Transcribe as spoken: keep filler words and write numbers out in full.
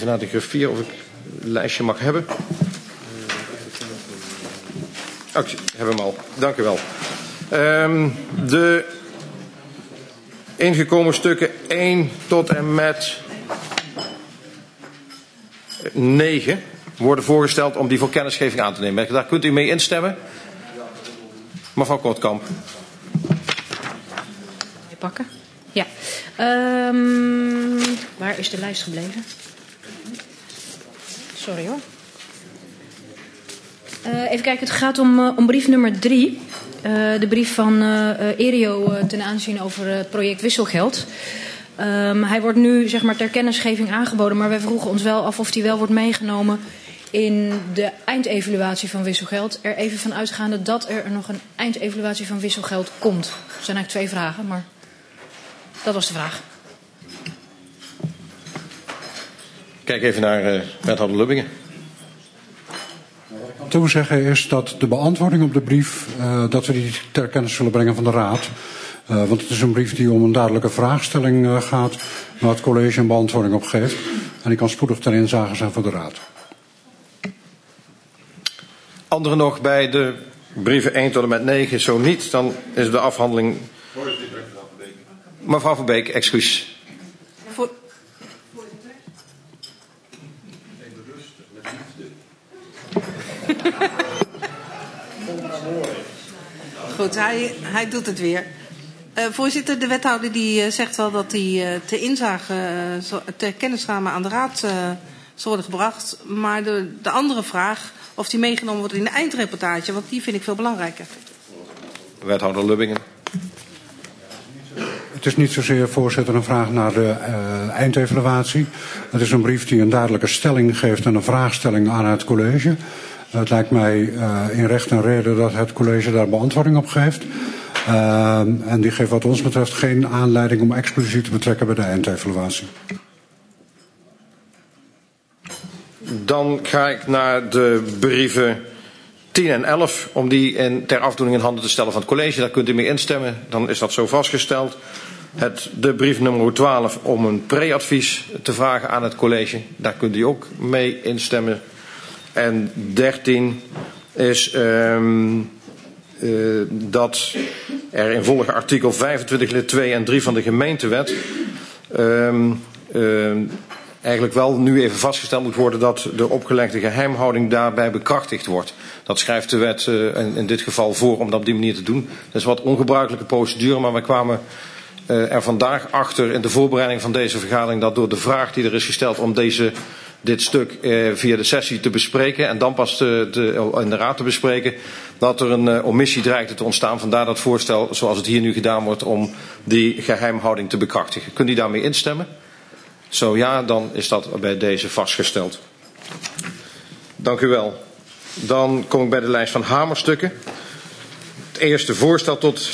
Even naar de griffier of ik een lijstje mag hebben. Oh, ik heb hem al. Dank u wel. Um, de ingekomen stukken één tot en met negen worden voorgesteld om die voor kennisgeving aan te nemen. Daar kunt u mee instemmen. Mevrouw Kortkamp. Pakken? Ja. Um, waar is de lijst gebleven? Sorry hoor. Uh, even kijken, het gaat om, uh, om brief nummer drie. Uh, de brief van uh, Erio uh, ten aanzien over het project Wisselgeld. Um, hij wordt nu zeg maar ter kennisgeving aangeboden, maar wij vroegen ons wel af of die wel wordt meegenomen in de eindevaluatie van Wisselgeld. Er even van uitgaande dat er nog een eindevaluatie van Wisselgeld komt. Er zijn eigenlijk twee vragen, maar dat was de vraag. Kijk even naar uh, wethouder Lubbingen. Wat ik kan toezeggen is dat de beantwoording op de brief, uh, dat we die ter kennis zullen brengen van de Raad. Uh, want het is een brief die om een duidelijke vraagstelling uh, gaat, waar het college een beantwoording op geeft. En die kan spoedig ter inzage zijn voor de Raad. Anderen nog bij de brieven één tot en met negen, zo niet, dan is de afhandeling. Mevrouw Van Beek, excuus. Voor... Goed, hij, hij doet het weer. Uh, voorzitter, de wethouder die uh, zegt wel dat hij uh, ter inzage, uh, ter kennisname aan de Raad uh, zal worden gebracht. Maar de, de andere vraag, of die meegenomen wordt in de eindreportage, want die vind ik veel belangrijker. Wethouder Lubbingen. Het is niet zozeer, voorzitter, een vraag naar de uh, eindevaluatie. Het is een brief die een duidelijke stelling geeft en een vraagstelling aan het college. Uh, het lijkt mij uh, in recht en reden dat het college daar beantwoording op geeft. Uh, en die geeft wat ons betreft geen aanleiding om expliciet te betrekken bij de eindevaluatie. Dan ga ik naar de brieven tien en elf, om die in, ter afdoening in handen te stellen van het college. Daar kunt u mee instemmen, dan is dat zo vastgesteld. Het, de brief nummer twaalf om een pre-advies te vragen aan het college. Daar kunt u ook mee instemmen. En dertien is um, uh, dat er in volgende artikel vijfentwintig lid twee en drie van de gemeentewet um, uh, eigenlijk wel nu even vastgesteld moet worden dat de opgelegde geheimhouding daarbij bekrachtigd wordt. Dat schrijft de wet uh, in, in dit geval voor om dat op die manier te doen. Dat is wat ongebruikelijke procedure, maar wij kwamen uh, er vandaag achter in de voorbereiding van deze vergadering dat door de vraag die er is gesteld om deze, dit stuk uh, via de sessie te bespreken en dan pas de, de, in de raad te bespreken, dat er een uh, omissie dreigde te ontstaan. Vandaar dat voorstel zoals het hier nu gedaan wordt om die geheimhouding te bekrachtigen. Kunt u daarmee instemmen? Zo ja, dan is dat bij deze vastgesteld. Dank u wel. Dan kom ik bij de lijst van hamerstukken. Het eerste voorstel tot